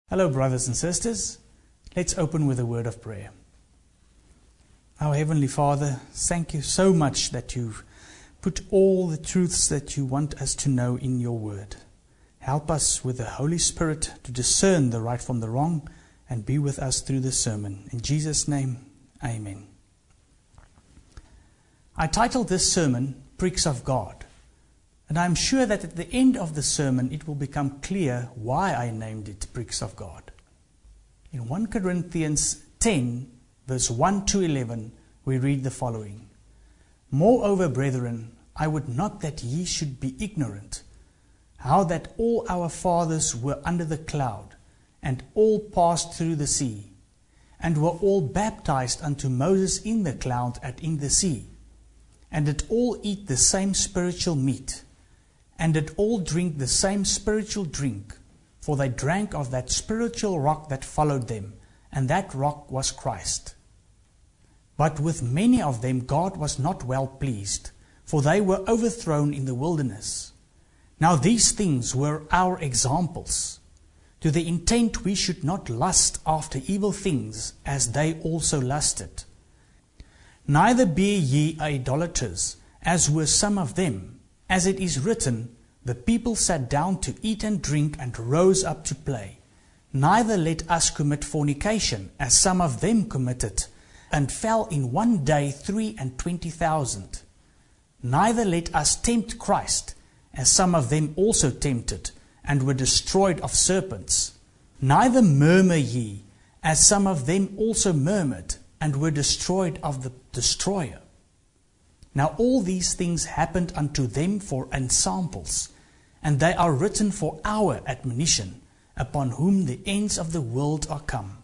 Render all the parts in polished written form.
Hello, brothers and sisters. Let's open with a word of prayer. Our Heavenly Father, thank you so much that you've put all the truths that you want us to know in your word. Help us with the Holy Spirit to discern the right from the wrong and be with us through this sermon. In Jesus' name, amen. I titled this sermon, Pricks of God. And I'm sure that at the end of the sermon it will become clear why I named it Pricks of God. In 1 Corinthians 10, verse 1 to 11, we read the following. Moreover, brethren, I would not that ye should be ignorant, how that all our fathers were under the cloud, and all passed through the sea, and were all baptized unto Moses in the cloud and in the sea, and did all eat the same spiritual meat, and did all drink the same spiritual drink, for they drank of that spiritual rock that followed them, and that rock was Christ. But with many of them God was not well pleased, for they were overthrown in the wilderness. Now these things were our examples, to the intent we should not lust after evil things, as they also lusted. Neither be ye idolaters, as were some of them. As it is written, the people sat down to eat and drink and rose up to play. Neither let us commit fornication, as some of them committed, and fell in one day 23,000. Neither let us tempt Christ, as some of them also tempted, and were destroyed of serpents. Neither murmur ye, as some of them also murmured, and were destroyed of the destroyer. Now all these things happened unto them for ensamples, and they are written for our admonition, upon whom the ends of the world are come.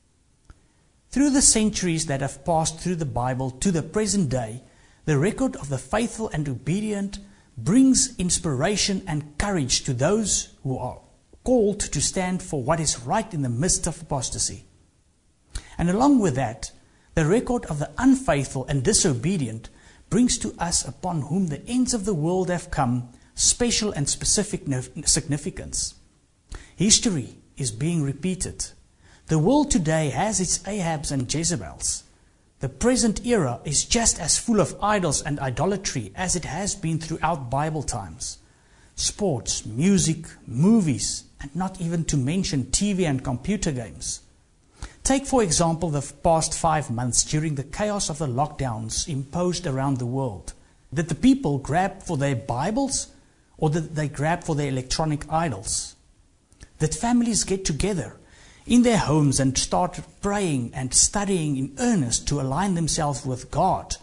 Through the centuries that have passed through the Bible to the present day, the record of the faithful and obedient brings inspiration and courage to those who are called to stand for what is right in the midst of apostasy. And along with that, the record of the unfaithful and disobedient brings to us upon whom the ends of the world have come special and specific significance. History is being repeated. The world today has its Ahabs and Jezebels. The present era is just as full of idols and idolatry as it has been throughout Bible times. Sports, music, movies, and not even to mention TV and computer games. Take, for example, the past 5 months during the chaos of the lockdowns imposed around the world. Did the people grab for their Bibles, or did they grab for their electronic idols? Did families get together in their homes and start praying and studying in earnest to align themselves with God?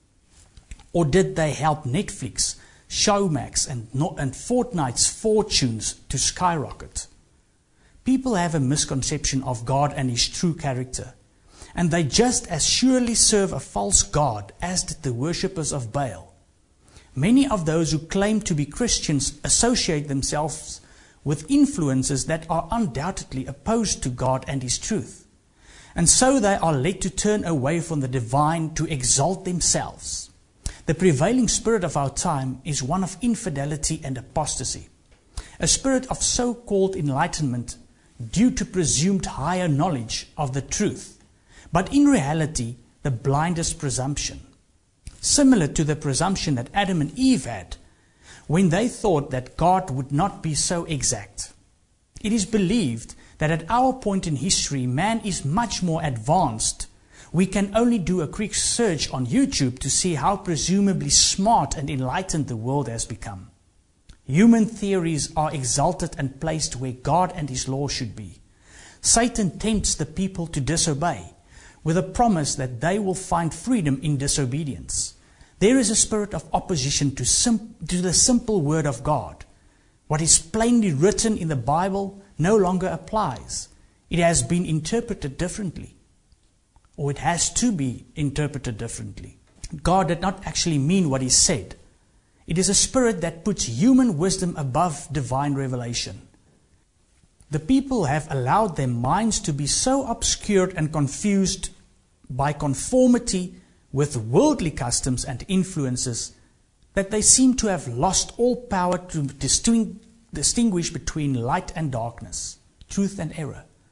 Or did they help Netflix, Showmax, and Fortnite's fortunes to skyrocket? People have a misconception of God and His true character, and they just as surely serve a false God as did the worshippers of Baal. Many of those who claim to be Christians associate themselves with influences that are undoubtedly opposed to God and His truth, and so they are led to turn away from the divine to exalt themselves. The prevailing spirit of our time is one of infidelity and apostasy, a spirit of so-called enlightenment due to presumed higher knowledge of the truth, but in reality the blindest presumption, similar to the presumption that Adam and Eve had when they thought that God would not be so exact. It is believed that at our point in history man is much more advanced. We can only do a quick search on YouTube to see how presumably smart and enlightened the world has become. Human theories are exalted and placed where God and His law should be. Satan tempts the people to disobey, with a promise that they will find freedom in disobedience. There is a spirit of opposition to the simple word of God. What is plainly written in the Bible no longer applies. It has been interpreted differently, or it has to be interpreted differently. God did not actually mean what He said. It is a spirit that puts human wisdom above divine revelation. The people have allowed their minds to be so obscured and confused by conformity with worldly customs and influences that they seem to have lost all power to distinguish between light and darkness, truth and error.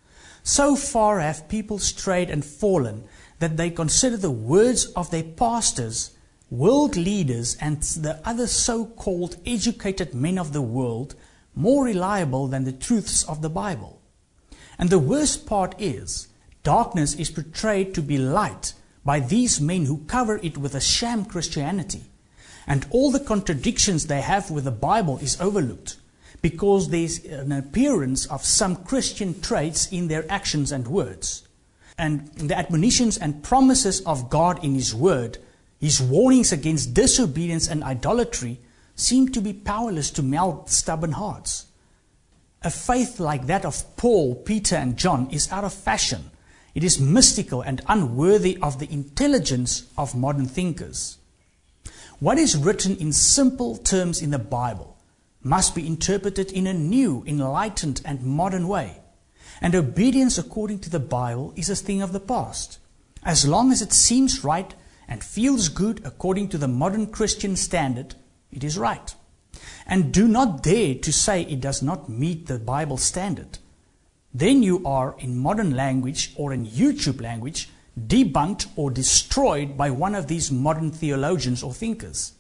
So far have people strayed and fallen that they consider the words of their pastors, world leaders, and the other so-called educated men of the world more reliable than the truths of the Bible. And the worst part is, darkness is portrayed to be light by these men who cover it with a sham Christianity. And all the contradictions they have with the Bible is overlooked, because there's an appearance of some Christian traits in their actions and words. And the admonitions and promises of God in His Word, His warnings against disobedience and idolatry, seem to be powerless to melt stubborn hearts. A faith like that of Paul, Peter, and John is out of fashion. It is mystical and unworthy of the intelligence of modern thinkers. What is written in simple terms in the Bible must be interpreted in a new, enlightened, and modern way. And obedience according to the Bible is a thing of the past. As long as it seems right and feels good according to the modern Christian standard, it is right. And do not dare to say it does not meet the Bible standard. Then you are, in modern language or in YouTube language, debunked or destroyed by one of these modern theologians or thinkers.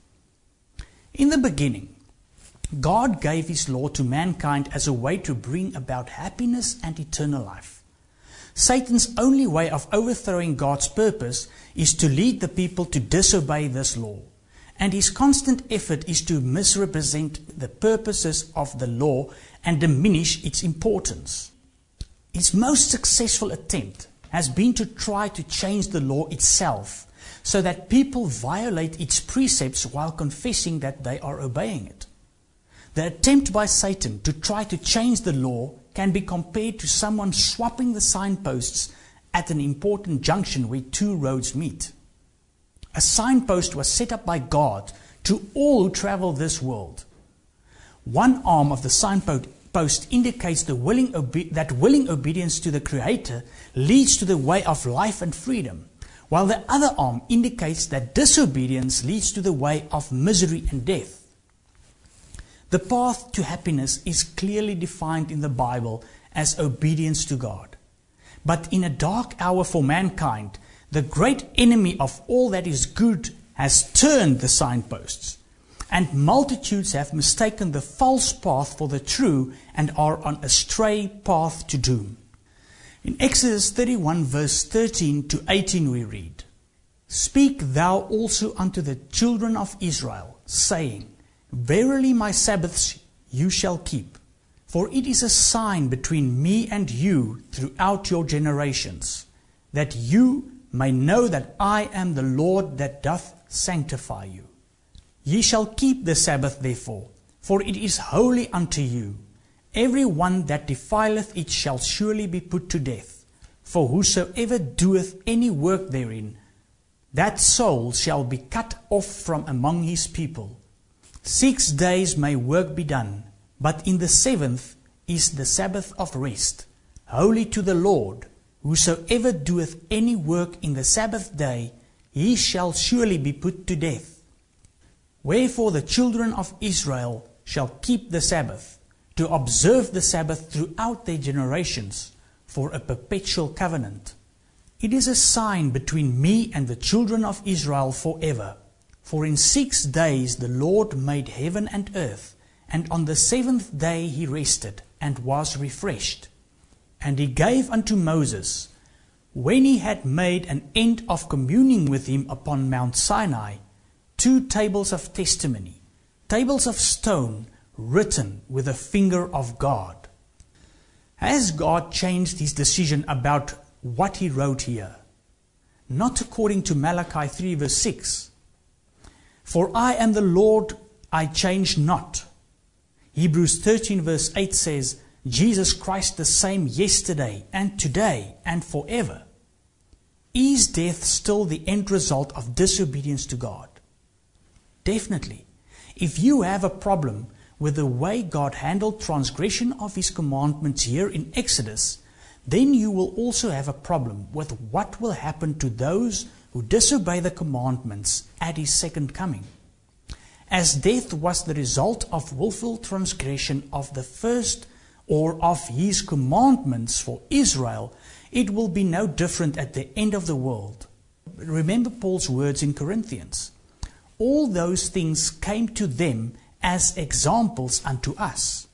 In the beginning, God gave His law to mankind as a way to bring about happiness and eternal life. Satan's only way of overthrowing God's purpose is to lead the people to disobey this law. And his constant effort is to misrepresent the purposes of the law and diminish its importance. His most successful attempt has been to try to change the law itself so that people violate its precepts while confessing that they are obeying it. The attempt by Satan to try to change the law can be compared to someone swapping the signposts at an important junction where two roads meet. A signpost was set up by God to all who travel this world. One arm of the signpost indicates that willing obedience to the Creator leads to the way of life and freedom, while the other arm indicates that disobedience leads to the way of misery and death. The path to happiness is clearly defined in the Bible as obedience to God. But in a dark hour for mankind, the great enemy of all that is good has turned the signposts, and multitudes have mistaken the false path for the true and are on a stray path to doom. In Exodus 31 verse 13 to 18 we read, "Speak thou also unto the children of Israel, saying, Verily my Sabbaths you shall keep, for it is a sign between me and you throughout your generations, that you may know that I am the Lord that doth sanctify you. Ye shall keep the Sabbath therefore, for it is holy unto you. Every one that defileth it shall surely be put to death. For whosoever doeth any work therein, that soul shall be cut off from among his people. 6 days may work be done, but in the 7th is the Sabbath of rest, holy to the Lord. Whosoever doeth any work in the Sabbath day, he shall surely be put to death. Wherefore the children of Israel shall keep the Sabbath, to observe the Sabbath throughout their generations, for a perpetual covenant. It is a sign between me and the children of Israel forever. For in 6 days the Lord made heaven and earth, and on the 7th day he rested, and was refreshed. And he gave unto Moses, when he had made an end of communing with him upon Mount Sinai, 2 tables of testimony, tables of stone, written with the finger of God." Has God changed his decision about what he wrote here? Not according to Malachi 3 verse 6. "For I am the Lord, I change not." Hebrews 13 verse 8 says, Jesus Christ the same yesterday and today and forever. Is death still the end result of disobedience to God? Definitely. If you have a problem with the way God handled transgression of His commandments here in Exodus, then you will also have a problem with what will happen to those who disobey the commandments at His second coming. As death was the result of willful transgression of the first or of His commandments for Israel, it will be no different at the end of the world. Remember Paul's words in Corinthians. All those things came to them as examples unto us.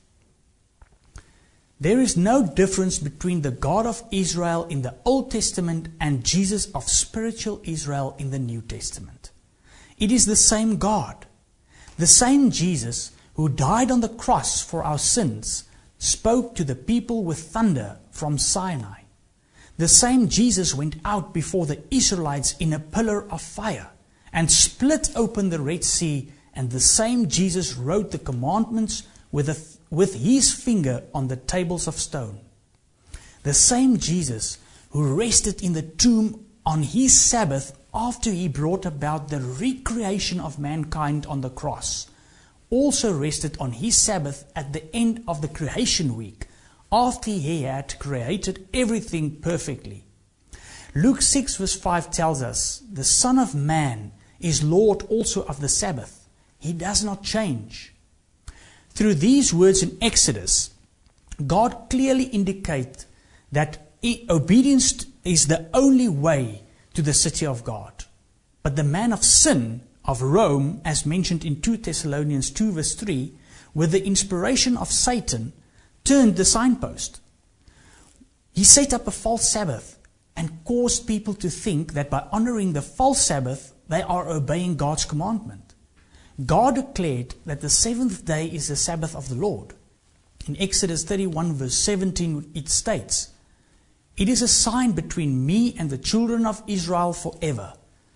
There is no difference between the God of Israel in the Old Testament and Jesus of spiritual Israel in the New Testament. It is the same God. The same Jesus who died on the cross for our sins spoke to the people with thunder from Sinai. The same Jesus went out before the Israelites in a pillar of fire and split open the Red Sea, and the same Jesus wrote the commandments with His finger on the tables of stone. The same Jesus who rested in the tomb on His Sabbath after He brought about the recreation of mankind on the cross, also rested on His Sabbath at the end of the creation week, after He had created everything perfectly. Luke 6 verse 5 tells us, the Son of Man is Lord also of the Sabbath. He does not change. Through these words in Exodus, God clearly indicates that obedience is the only way to the city of God. But the man of sin of Rome, as mentioned in 2 Thessalonians 2 verse 3, with the inspiration of Satan, turned the signpost. He set up a false Sabbath and caused people to think that by honoring the false Sabbath, they are obeying God's commandment. God declared that the seventh day is the Sabbath of the Lord. In Exodus 31 verse 17 it states, "It is a sign between me and the children of Israel forever.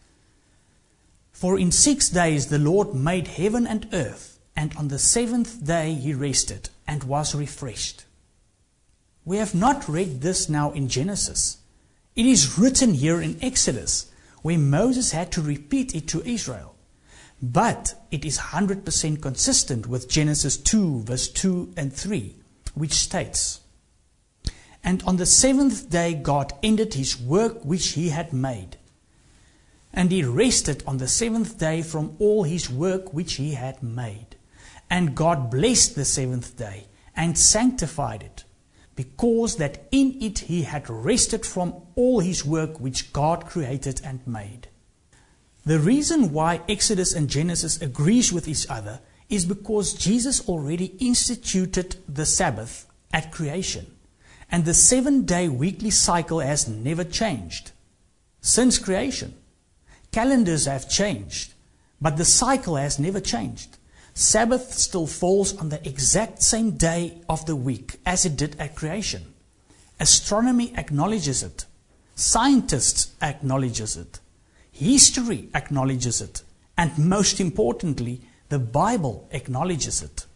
For in 6 days the Lord made heaven and earth, and on the seventh day He rested and was refreshed." We have not read this now in Genesis. It is written here in Exodus, where Moses had to repeat it to Israel. But it is 100% consistent with Genesis 2 verse 2 and 3, which states, "And on the seventh day God ended His work which He had made. And He rested on the seventh day from all His work which He had made. And God blessed the seventh day and sanctified it, because that in it He had rested from all His work which God created and made." The reason why Exodus and Genesis agrees with each other is because Jesus already instituted the Sabbath at creation, and the 7-day weekly cycle has never changed since creation. Calendars have changed, but the cycle has never changed. Sabbath still falls on the exact same day of the week as it did at creation. Astronomy acknowledges it. Scientists acknowledges it. History acknowledges it. And most importantly, the Bible acknowledges it.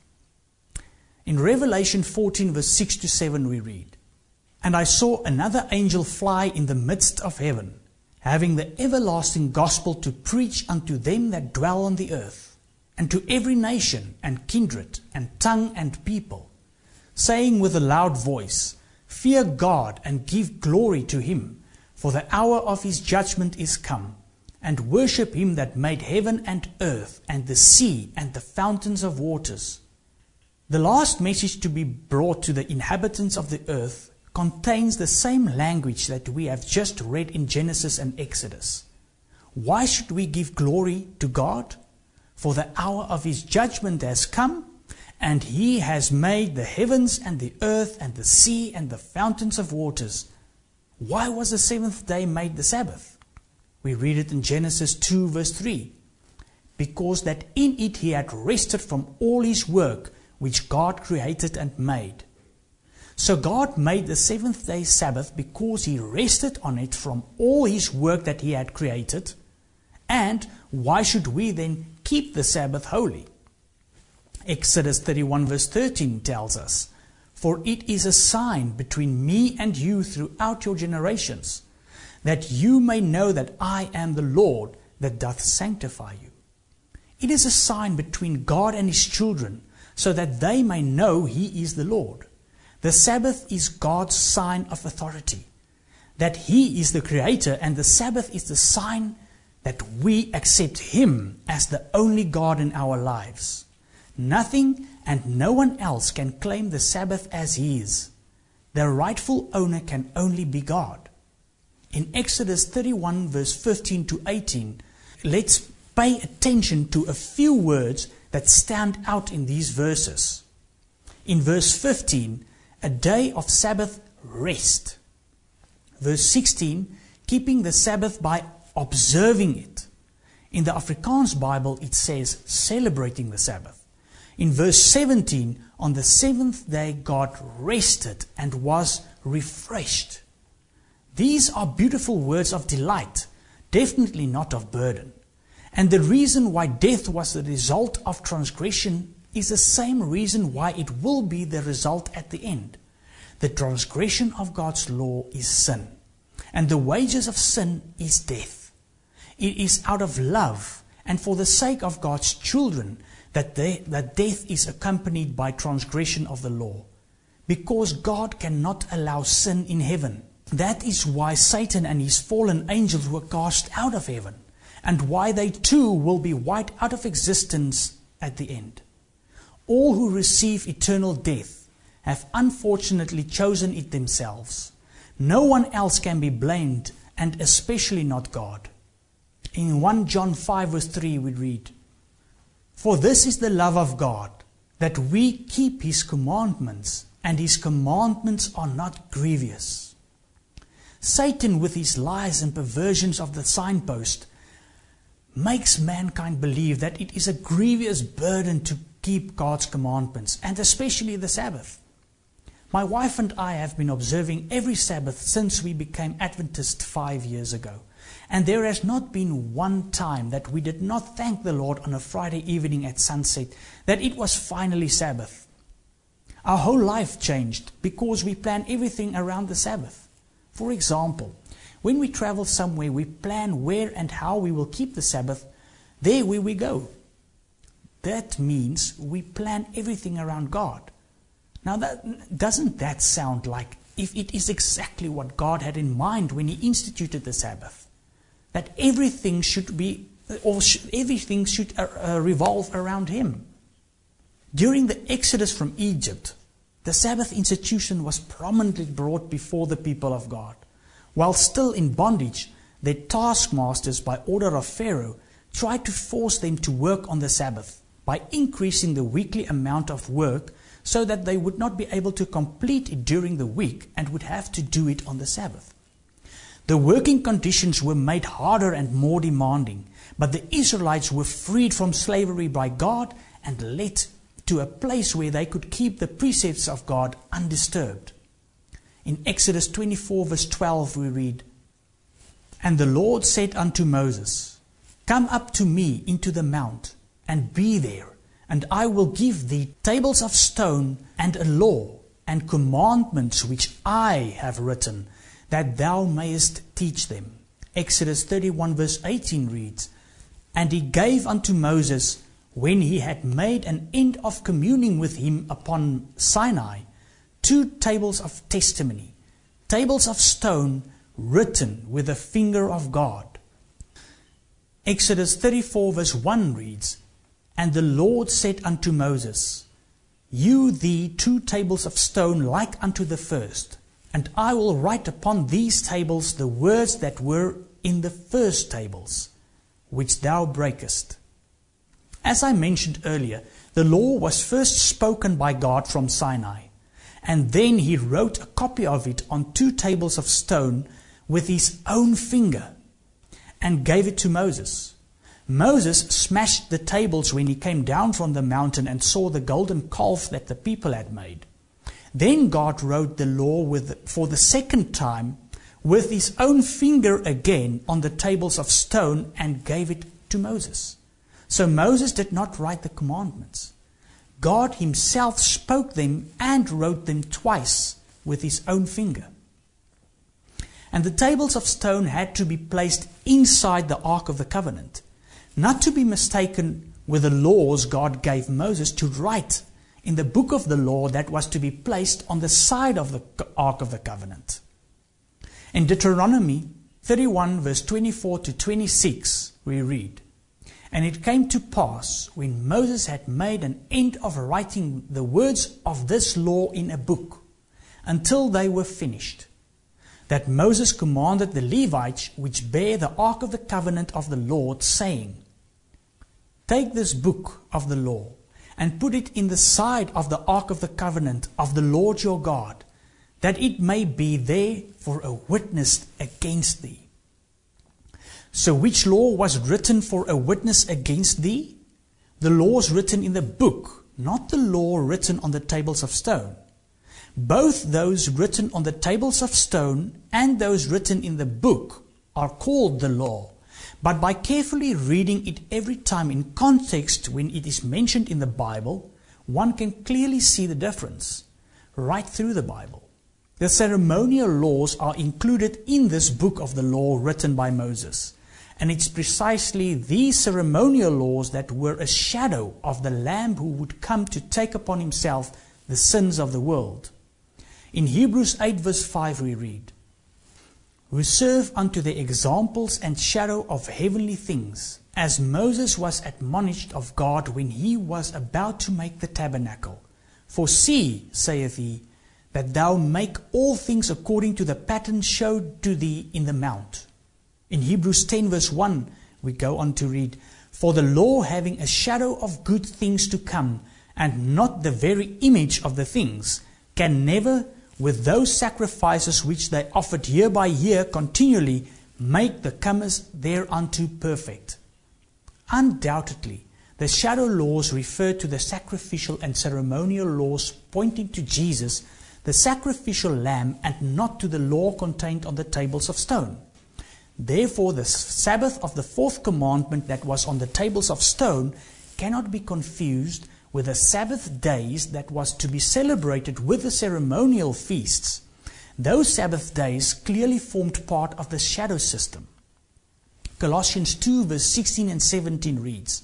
In Revelation 14 verse 6 to 7 we read, "And I saw another angel fly in the midst of heaven, having the everlasting gospel to preach unto them that dwell on the earth, and to every nation and kindred and tongue and people, saying with a loud voice, Fear God and give glory to Him, for the hour of His judgment is come, and worship Him that made heaven and earth and the sea and the fountains of waters." The last message to be brought to the inhabitants of the earth contains the same language that we have just read in Genesis and Exodus. Why should we give glory to God? For the hour of His judgment has come, and He has made the heavens and the earth and the sea and the fountains of waters. Why was the seventh day made the Sabbath? We read it in Genesis 2 verse 3. "Because that in it He had rested from all His work which God created and made." So God made the seventh day Sabbath because He rested on it from all His work that He had created. And why should we then keep the Sabbath holy? Exodus 31 verse 13 tells us, "For it is a sign between me and you throughout your generations, that you may know that I am the Lord that doth sanctify you." It is a sign between God and His children, so that they may know He is the Lord. The Sabbath is God's sign of authority, that He is the Creator, and the Sabbath is the sign that we accept Him as the only God in our lives. Nothing and no one else can claim the Sabbath as his. The rightful owner can only be God. In Exodus 31 verse 15 to 18, let's pay attention to a few words that stand out in these verses. In verse 15, a day of Sabbath rest. Verse 16, keeping the Sabbath by observing it. In the Afrikaans Bible it says celebrating the Sabbath. In verse 17, on the seventh day God rested and was refreshed. These are beautiful words of delight, definitely not of burden. And the reason why death was the result of transgression is the same reason why it will be the result at the end. The transgression of God's law is sin, and the wages of sin is death. It is out of love and for the sake of God's children that death is accompanied by transgression of the law, because God cannot allow sin in heaven. That is why Satan and his fallen angels were cast out of heaven, and why they too will be wiped out of existence at the end. All who receive eternal death have unfortunately chosen it themselves. No one else can be blamed, and especially not God. In 1 John 5 verse 3 we read, "For this is the love of God, that we keep His commandments, and His commandments are not grievous." Satan, with his lies and perversions of the signpost, makes mankind believe that it is a grievous burden to keep God's commandments, and especially the Sabbath. My wife and I have been observing every Sabbath since we became Adventist 5 years ago. And there has not been one time that we did not thank the Lord on a Friday evening at sunset that it was finally Sabbath. Our whole life changed because we plan everything around the Sabbath. For example, when we travel somewhere, we plan where and how we will keep the Sabbath there where we go. That means we plan everything around God. Now, doesn't that sound like if it is exactly what God had in mind when He instituted the Sabbath? That everything should revolve around Him. During the Exodus from Egypt, the Sabbath institution was prominently brought before the people of God. While still in bondage, their taskmasters, by order of Pharaoh, tried to force them to work on the Sabbath by increasing the weekly amount of work so that they would not be able to complete it during the week and would have to do it on the Sabbath. The working conditions were made harder and more demanding, but the Israelites were freed from slavery by God and led to a place where they could keep the precepts of God undisturbed. In Exodus 24 verse 12 we read, "And the Lord said unto Moses, Come up to me into the mount, and be there, and I will give thee tables of stone and a law and commandments which I have written, that thou mayest teach them." Exodus 31 verse 18 reads, "And he gave unto Moses, when he had made an end of communing with him upon Sinai, 2 tables of testimony, tables of stone written with the finger of God." Exodus 34 verse 1 reads, "And the Lord said unto Moses, Hew thee 2 tables of stone like unto the first, and I will write upon these tables the words that were in the first tables, which thou breakest." As I mentioned earlier, the law was first spoken by God from Sinai, and then He wrote a copy of it on 2 tables of stone with His own finger and gave it to Moses. Moses smashed the tables when he came down from the mountain and saw the golden calf that the people had made. Then God wrote the law for the second time with His own finger again on the tables of stone and gave it to Moses. So Moses did not write the commandments. God Himself spoke them and wrote them twice with His own finger. And the tables of stone had to be placed inside the Ark of the Covenant, not to be mistaken with the laws God gave Moses to write in the book of the law that was to be placed on the side of the Ark of the Covenant. In Deuteronomy 31 verse 24 to 26 we read, And it came to pass, when Moses had made an end of writing the words of this law in a book, until they were finished, that Moses commanded the Levites which bear the ark of the covenant of the Lord, saying, Take this book of the law, and put it in the side of the ark of the covenant of the Lord your God, that it may be there for a witness against thee. So which law was written for a witness against thee? The laws written in the book, not the law written on the tables of stone. Both those written on the tables of stone and those written in the book are called the law. But by carefully reading it every time in context when it is mentioned in the Bible, one can clearly see the difference right through the Bible. The ceremonial laws are included in this book of the law written by Moses. And it's precisely these ceremonial laws that were a shadow of the Lamb who would come to take upon himself the sins of the world. In Hebrews 8 verse 5 we read, Who serve unto the examples and shadow of heavenly things, as Moses was admonished of God when he was about to make the tabernacle. For see, saith he, that thou make all things according to the pattern showed to thee in the mount. In Hebrews 10 verse 1 we go on to read, For the law having a shadow of good things to come, and not the very image of the things, can never, with those sacrifices which they offered year by year continually, make the comers thereunto perfect. Undoubtedly, the shadow laws refer to the sacrificial and ceremonial laws pointing to Jesus, the sacrificial lamb, and not to the law contained on the tables of stone. Therefore, the Sabbath of the fourth commandment that was on the tables of stone cannot be confused with the Sabbath days that was to be celebrated with the ceremonial feasts. Those Sabbath days clearly formed part of the shadow system. Colossians 2 verse 16 and 17 reads,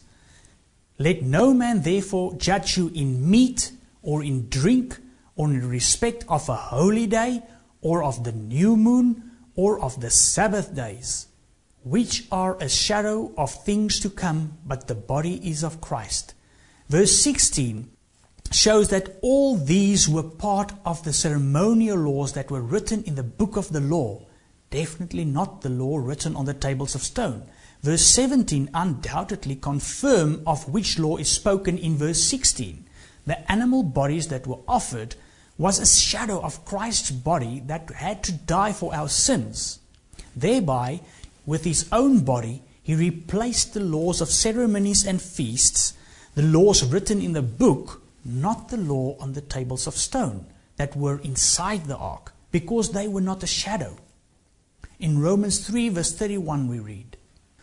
Let no man therefore judge you in meat or in drink or in respect of a holy day or of the new moon or of the Sabbath days, which are a shadow of things to come, but the body is of Christ. Verse 16 shows that all these were part of the ceremonial laws that were written in the book of the law, definitely not the law written on the tables of stone. Verse 17 undoubtedly confirms of which law is spoken in verse 16. The animal bodies that were offered was a shadow of Christ's body that had to die for our sins. Thereby, with his own body, he replaced the laws of ceremonies and feasts, the laws written in the book, not the law on the tables of stone that were inside the ark, because they were not a shadow. In Romans 3 verse 31 we read,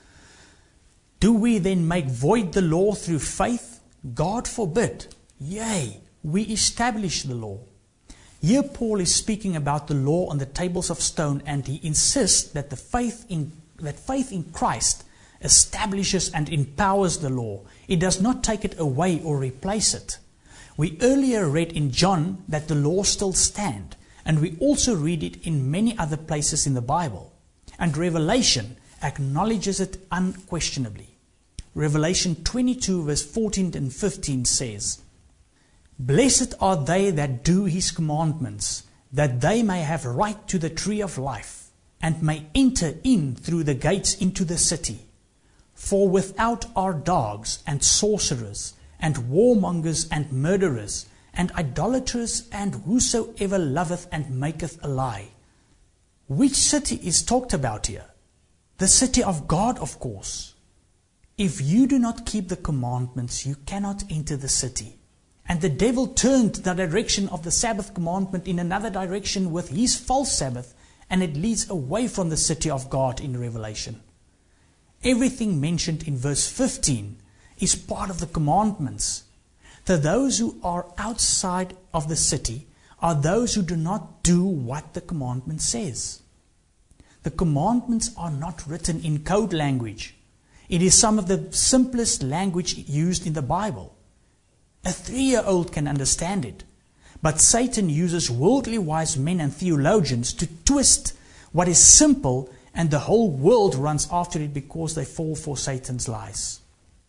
Do we then make void the law through faith? God forbid. Yea, we establish the law. Here Paul is speaking about the law on the tables of stone, and he insists that faith in Christ establishes and empowers the law. It does not take it away or replace it. We earlier read in John that the law still stands, and we also read it in many other places in the Bible. And Revelation acknowledges it unquestionably. Revelation 22 verse 14 and 15 says, Blessed are they that do his commandments, that they may have right to the tree of life, and may enter in through the gates into the city. For without are dogs, and sorcerers, and warmongers, and murderers, and idolaters, and whosoever loveth and maketh a lie. Which city is talked about here? The city of God, of course. If you do not keep the commandments, you cannot enter the city. And the devil turned the direction of the Sabbath commandment in another direction with his false Sabbath, and it leads away from the city of God in Revelation. Everything mentioned in verse 15 is part of the commandments. To those who are outside of the city are those who do not do what the commandment says. The commandments are not written in code language. It is some of the simplest language used in the Bible. A 3-year-old can understand it. But Satan uses worldly wise men and theologians to twist what is simple, and the whole world runs after it because they fall for Satan's lies.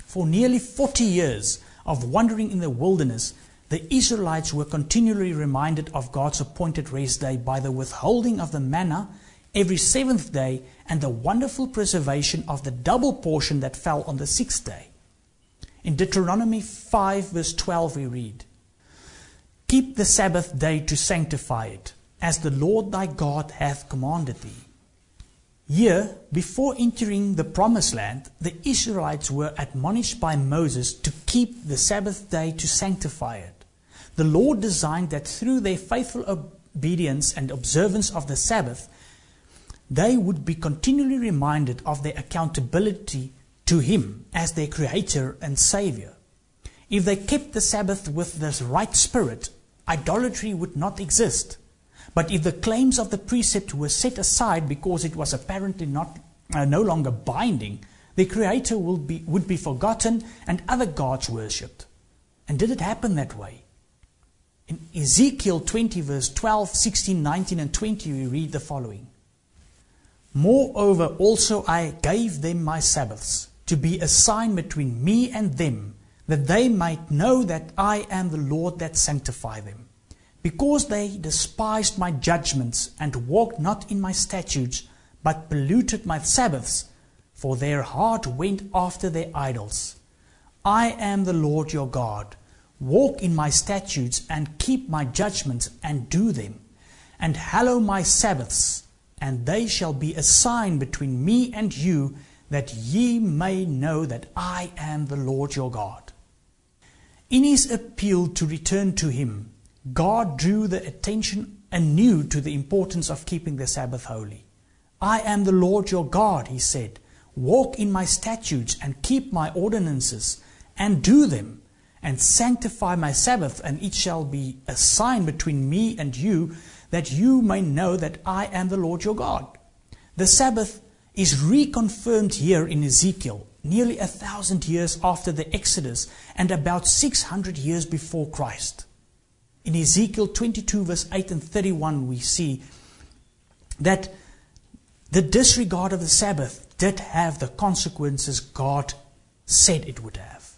For nearly 40 years of wandering in the wilderness, the Israelites were continually reminded of God's appointed rest day by the withholding of the manna every seventh day and the wonderful preservation of the double portion that fell on the sixth day. In Deuteronomy 5 verse 12 we read, "Keep the Sabbath day to sanctify it, as the Lord thy God hath commanded thee." Here, before entering the promised land, the Israelites were admonished by Moses to keep the Sabbath day to sanctify it. The Lord designed that through their faithful obedience and observance of the Sabbath, they would be continually reminded of their accountability to Him as their Creator and Savior. If they kept the Sabbath with the right spirit, idolatry would not exist. But if the claims of the precept were set aside because it was apparently no longer binding, the Creator would be forgotten and other gods worshipped. And did it happen that way? In Ezekiel 20 verse 12, 16, 19 and 20 we read the following. "Moreover also I gave them my Sabbaths, to be a sign between me and them, that they might know that I am the Lord that sanctify them. Because they despised my judgments, and walked not in my statutes, but polluted my Sabbaths, for their heart went after their idols. I am the Lord your God. Walk in my statutes, and keep my judgments, and do them, and hallow my Sabbaths, and they shall be a sign between me and you, that ye may know that I am the Lord your God." In His appeal to return to Him, God drew the attention anew to the importance of keeping the Sabbath holy. "I am the Lord your God," He said. "Walk in my statutes, and keep my ordinances, and do them, and sanctify my Sabbath, and it shall be a sign between me and you, that you may know that I am the Lord your God." The Sabbath is reconfirmed here in Ezekiel, nearly 1,000 years after the Exodus and about 600 years before Christ. In Ezekiel 22 verse 8 and 31 we see that the disregard of the Sabbath did have the consequences God said it would have.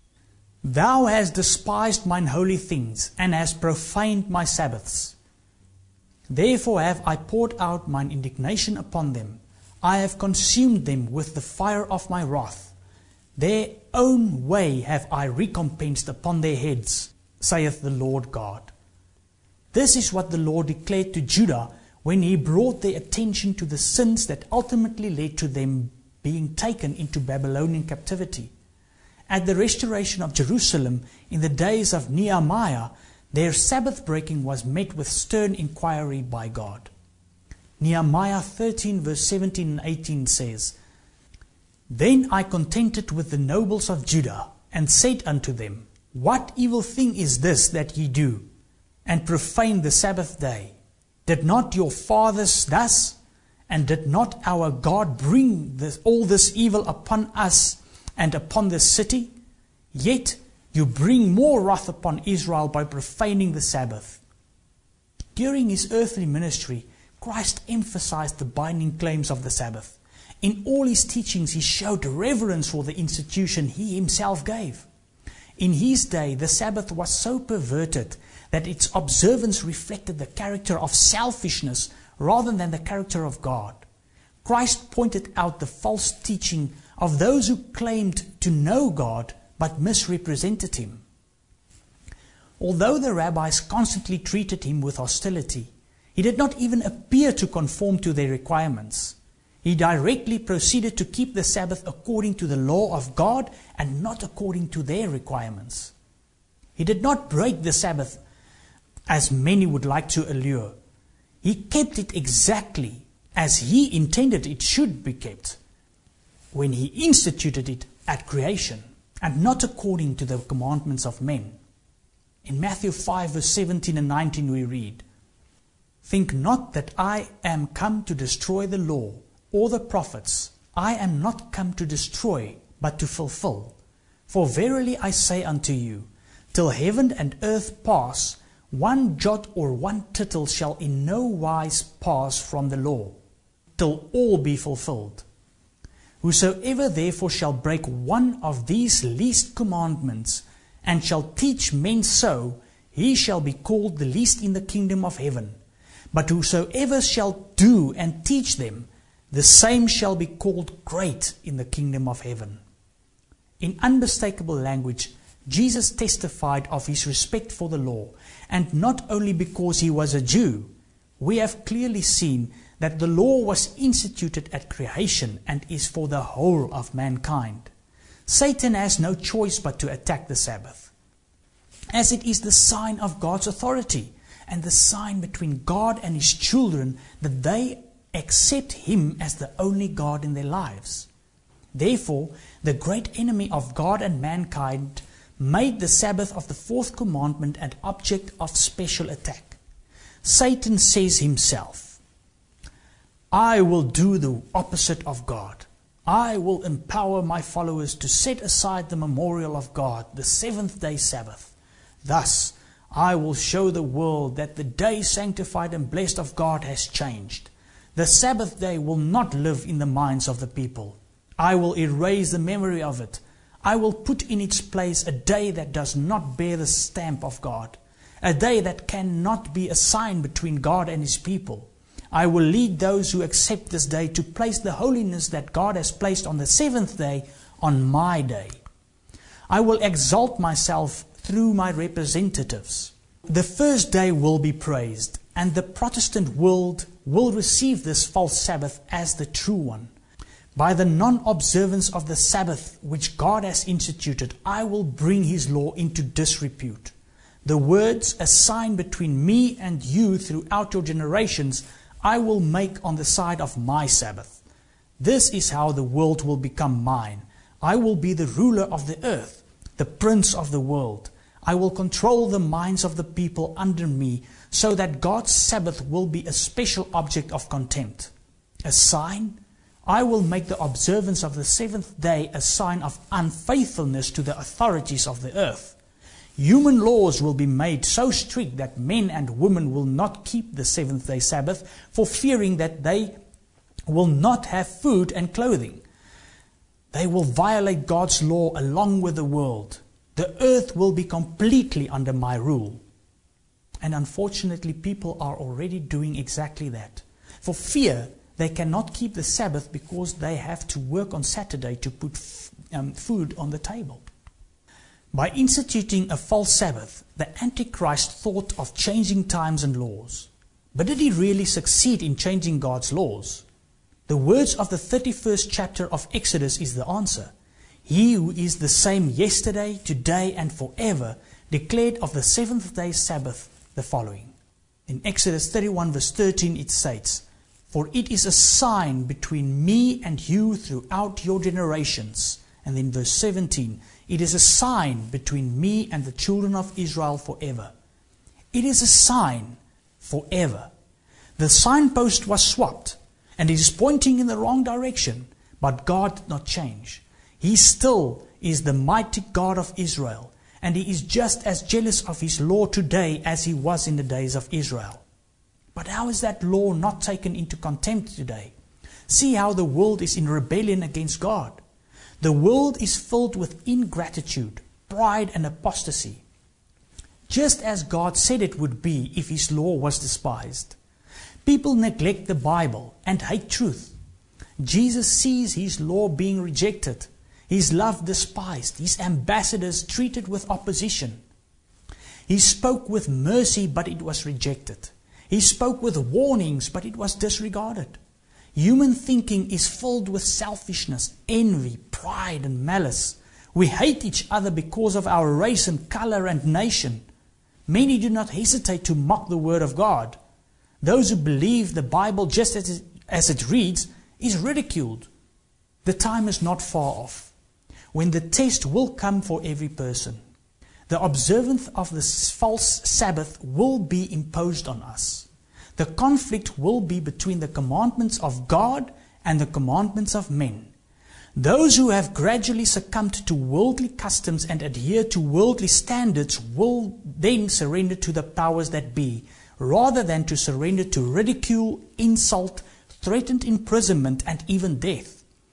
"Thou hast despised mine holy things, and hast profaned my Sabbaths. Therefore have I poured out mine indignation upon them. I have consumed them with the fire of my wrath. Their own way have I recompensed upon their heads, saith the Lord God." This is what the Lord declared to Judah when He brought their attention to the sins that ultimately led to them being taken into Babylonian captivity. At the restoration of Jerusalem in the days of Nehemiah, their Sabbath breaking was met with stern inquiry by God. Nehemiah 13 verse 17 and 18 says, "Then I contended with the nobles of Judah, and said unto them, What evil thing is this that ye do, and profane the Sabbath day? Did not your fathers thus? And did not our God bring all this evil upon us and upon this city? Yet you bring more wrath upon Israel by profaning the Sabbath." During His earthly ministry, Christ emphasized the binding claims of the Sabbath. In all His teachings, He showed reverence for the institution He Himself gave. In His day, the Sabbath was so perverted that its observance reflected the character of selfishness rather than the character of God. Christ pointed out the false teaching of those who claimed to know God but misrepresented Him. Although the rabbis constantly treated Him with hostility, He did not even appear to conform to their requirements. He directly proceeded to keep the Sabbath according to the law of God and not according to their requirements. He did not break the Sabbath as many would like to allure. He kept it exactly as He intended it should be kept when He instituted it at creation, and not according to the commandments of men. In Matthew 5 verse 17 and 19 we read, "Think not that I am come to destroy the law or the prophets. I am not come to destroy, but to fulfill. For verily I say unto you, till heaven and earth pass, one jot or one tittle shall in no wise pass from the law, till all be fulfilled." Whosoever therefore shall break one of these least commandments, and shall teach men so, he shall be called the least in the kingdom of heaven. But whosoever shall do and teach them, the same shall be called great in the kingdom of heaven. In unmistakable language, Jesus testified of his respect for the law, and not only because he was a Jew. We have clearly seen that the law was instituted at creation and is for the whole of mankind. Satan has no choice but to attack the Sabbath, as it is the sign of God's authority and the sign between God and his children that they accept him as the only God in their lives. Therefore, the great enemy of God and mankind made the Sabbath of the fourth commandment an object of special attack. Satan says himself, I will do the opposite of God. I will empower my followers to set aside the memorial of God, the seventh-day Sabbath. Thus, I will show the world that the day sanctified and blessed of God has changed. The Sabbath day will not live in the minds of the people. I will erase the memory of it. I will put in its place a day that does not bear the stamp of God, a day that cannot be a sign between God and his people. I will lead those who accept this day to place the holiness that God has placed on the seventh day on my day. I will exalt myself through my representatives. The first day will be praised, and the Protestant world will receive this false Sabbath as the true one. By the non-observance of the Sabbath which God has instituted, I will bring his law into disrepute. The words, a sign between me and you throughout your generations, I will make on the side of my Sabbath. This is how the world will become mine. I will be the ruler of the earth, the prince of the world. I will control the minds of the people under me, so that God's Sabbath will be a special object of contempt. A sign? I will make the observance of the seventh day a sign of unfaithfulness to the authorities of the earth. Human laws will be made so strict that men and women will not keep the seventh-day Sabbath for fearing that they will not have food and clothing. They will violate God's law along with the world. The earth will be completely under my rule. And unfortunately, people are already doing exactly that. For fear, they cannot keep the Sabbath because they have to work on Saturday to put food on the table. By instituting a false Sabbath, the Antichrist thought of changing times and laws. But did he really succeed in changing God's laws? The words of the 31st chapter of Exodus is the answer. He who is the same yesterday, today, and forever declared of the seventh-day Sabbath the following. In Exodus 31 verse 13 it states, For it is a sign between me and you throughout your generations. And in verse 17, it is a sign between me and the children of Israel forever. It is a sign forever. The signpost was swapped, and it is pointing in the wrong direction, but God did not change. He still is the mighty God of Israel, and he is just as jealous of his law today as he was in the days of Israel. But how is that law not taken into contempt today? See how the world is in rebellion against God. The world is filled with ingratitude, pride, and apostasy, just as God said it would be if his law was despised. People neglect the Bible and hate truth. Jesus sees his law being rejected, his love despised, his ambassadors treated with opposition. He spoke with mercy, but it was rejected. He spoke with warnings, but it was disregarded. Human thinking is filled with selfishness, envy, pride, and malice. We hate each other because of our race and color and nation. Many do not hesitate to mock the word of God. Those who believe the Bible just as it reads is ridiculed. The time is not far off when the test will come for every person. The observance of this false Sabbath will be imposed on us. The conflict will be between the commandments of God and the commandments of men. Those who have gradually succumbed to worldly customs and adhere to worldly standards will then surrender to the powers that be, rather than to surrender to ridicule, insult, threatened imprisonment, and even death.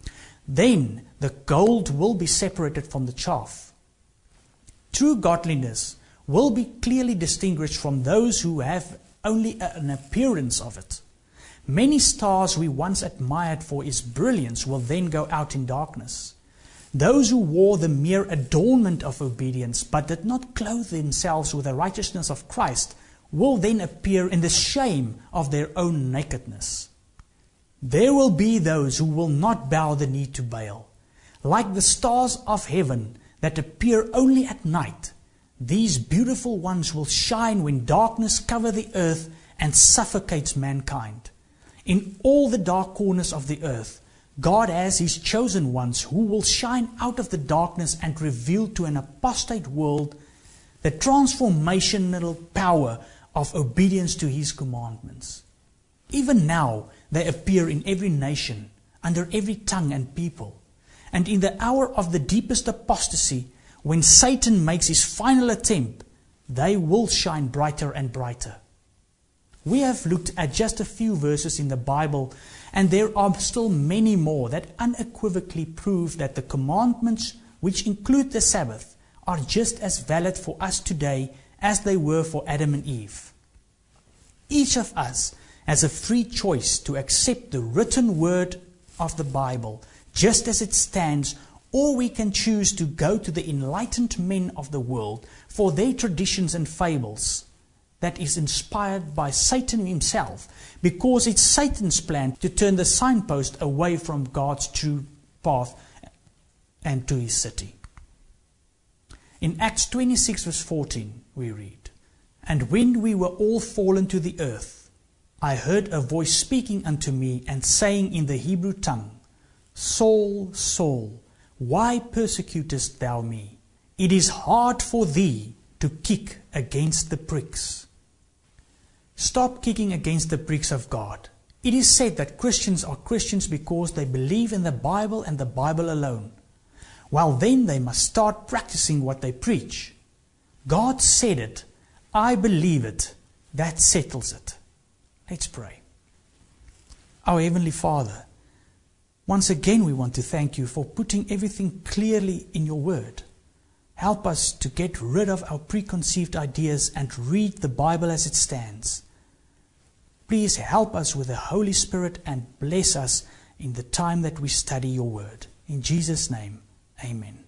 Then the gold will be separated from the chaff. True godliness will be clearly distinguished from those who have only an appearance of it. Many stars we once admired for its brilliance will then go out in darkness. Those who wore the mere adornment of obedience but did not clothe themselves with the righteousness of Christ will then appear in the shame of their own nakedness. There will be those who will not bow the knee to Baal. Like the stars of heaven that appear only at night, these beautiful ones will shine when darkness covers the earth and suffocates mankind. In all the dark corners of the earth, God has His chosen ones who will shine out of the darkness and reveal to an apostate world the transformational power of obedience to His commandments. Even now, they appear in every nation, under every tongue and people. And in the hour of the deepest apostasy, when Satan makes his final attempt, they will shine brighter and brighter. We have looked at just a few verses in the Bible, and there are still many more that unequivocally prove that the commandments, which include the Sabbath, are just as valid for us today as they were for Adam and Eve. Each of us has a free choice to accept the written word of the Bible just as it stands, or we can choose to go to the enlightened men of the world for their traditions and fables. That is inspired by Satan himself, because it's Satan's plan to turn the signpost away from God's true path and to His city. In Acts 26 verse 14 we read, "And when we were all fallen to the earth, I heard a voice speaking unto me and saying in the Hebrew tongue, Saul, Saul, why persecutest thou me? It is hard for thee to kick against the pricks." Stop kicking against the pricks of God. It is said that Christians are Christians because they believe in the Bible and the Bible alone. Well, then they must start practicing what they preach. God said it. I believe it. That settles it. Let's pray. Our Heavenly Father, once again we want to thank You for putting everything clearly in Your Word. Help us to get rid of our preconceived ideas and read the Bible as it stands. Please help us with the Holy Spirit and bless us in the time that we study Your Word. In Jesus' name, amen.